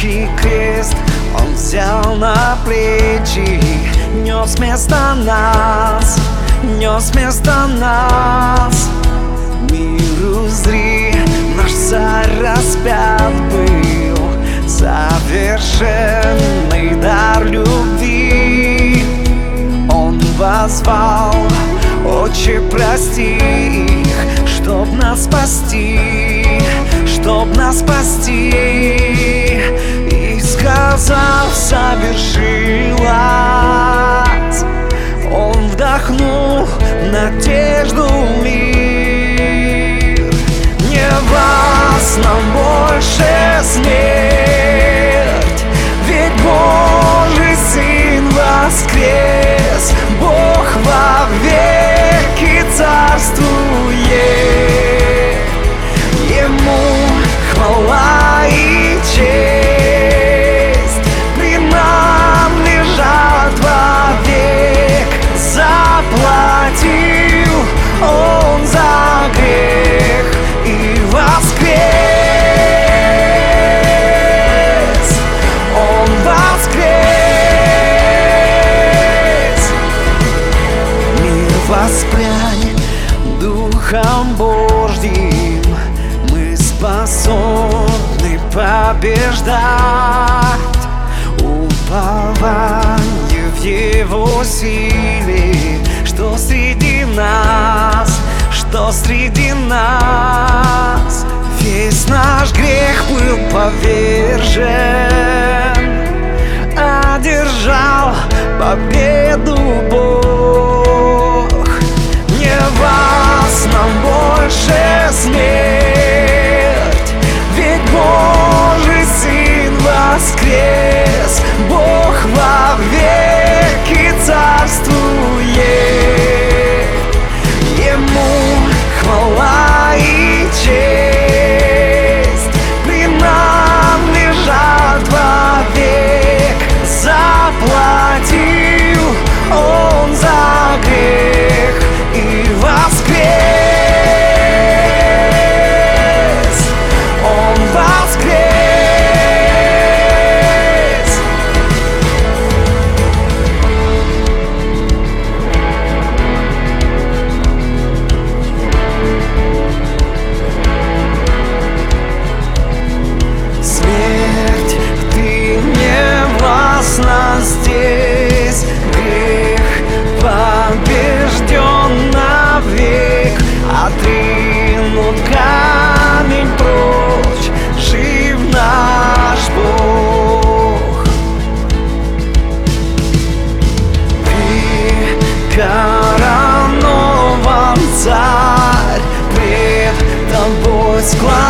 Горящий крест Он взял на плечи, нес вместо нас, нес вместо нас. Мир узри, наш царь распят был, совершенный дар любви. Он возвал: Отче, прости их, чтоб нас спасти, чтоб нас спасти. И сказав, совершилось, Он вдохнул надежду в мир. Не властна больше смерть, ведь Божий Сын воскрес. Бог вовеки царствует, Ему хвала и честь принадлежат вовек. Заплатил Он за грех и воскрес. Он воскрес. Мир воспрянь Духом Божьим, мы способны побеждать. Упование в Его силе, что среди нас, что среди нас. Весь наш грех был повержен, одержал победу Бог. Не властна больше смерть, ведь Божий Сын воскрес. Бог вовеки царствует, Ему хвала и честь принадлежат вовек. Заплатил Он за грех и воскрес. Он воскрес. Смерть, ты не властна здесь, грех побежден навек. Отринут камень прочь, жив наш Бог. Ты коронован царь, пред тобой склоняется.